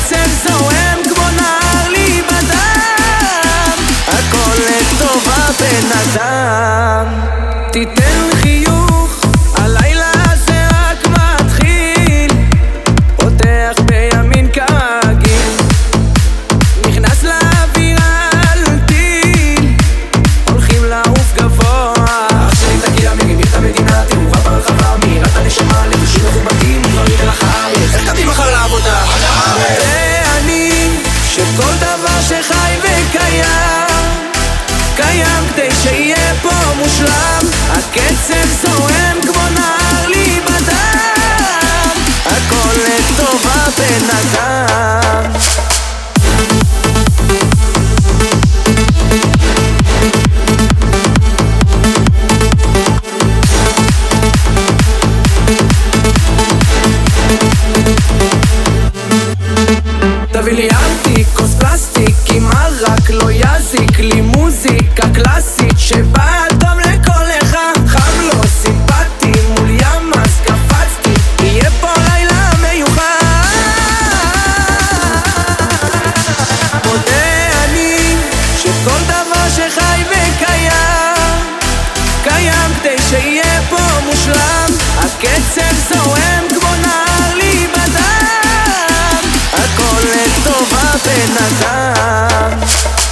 הקצב זוהם כמו נהר לי בדם, הכל לטובה בן אדם. תיתן חיוך, הלילה הזה רק מתחיל, פותח בימין כרגיל, נכנס לאווירה על טיל, הולכים לעוף גבוה. אח שלי תגיע מרימים את המדינה, תאורה ברחבה, מהירת הנשמה, לבושים מכובדים, דברים אל החיים, איך קמים מחר לעבודה? ואני שכל דבר שחי וקיים, קיים כדי שיהיה פה מושלם. הקצב זוהם כמו נהר לי בדם, הכל לטובה בן אדם. תביא לי ארטיק, כוס פלסטיק עם ערק, לא יזיק לי מוזיקה קלאסית שבאה טוב לכל אחד. חם לו סימפטי מול ים אז קפצתי, יהיה פה לילה מיוחד. מודה אני שכל דבר שחי וקיים, קיים כדי שיהיה פה מושלם. הקצב זוהם כמו נהר לי בדם, הכל לטובה בן אדם.